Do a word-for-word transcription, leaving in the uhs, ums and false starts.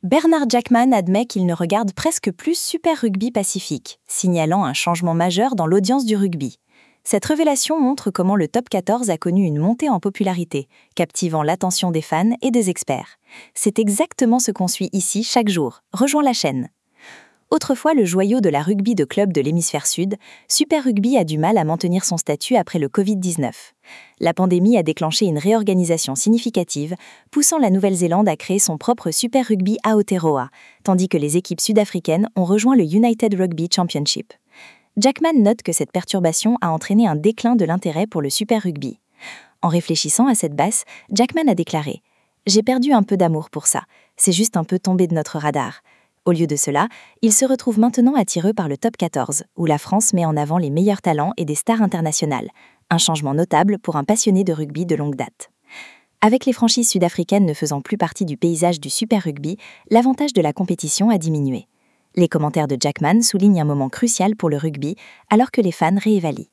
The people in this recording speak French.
Bernard Jackman admet qu'il ne regarde presque plus Super Rugby Pacifique, signalant un changement majeur dans l'audience du rugby. Cette révélation montre comment le top quatorze a connu une montée en popularité, captivant l'attention des fans et des experts. C'est exactement ce qu'on suit ici chaque jour. Rejoins la chaîne. Autrefois le joyau de la rugby de club de l'hémisphère sud, Super Rugby a du mal à maintenir son statut après le covid dix-neuf. La pandémie a déclenché une réorganisation significative, poussant la Nouvelle-Zélande à créer son propre Super Rugby Aotearoa, tandis que les équipes sud-africaines ont rejoint le United Rugby Championship. Jackman note que cette perturbation a entraîné un déclin de l'intérêt pour le Super Rugby. En réfléchissant à cette base, Jackman a déclaré « J'ai perdu un peu d'amour pour ça, c'est juste un peu tombé de notre radar ». Au lieu de cela, il se retrouve maintenant attiré par le top quatorze, où la France met en avant les meilleurs talents et des stars internationales, un changement notable pour un passionné de rugby de longue date. Avec les franchises sud-africaines ne faisant plus partie du paysage du Super Rugby, l'avantage de la compétition a diminué. Les commentaires de Jackman soulignent un moment crucial pour le rugby, alors que les fans réévaluent.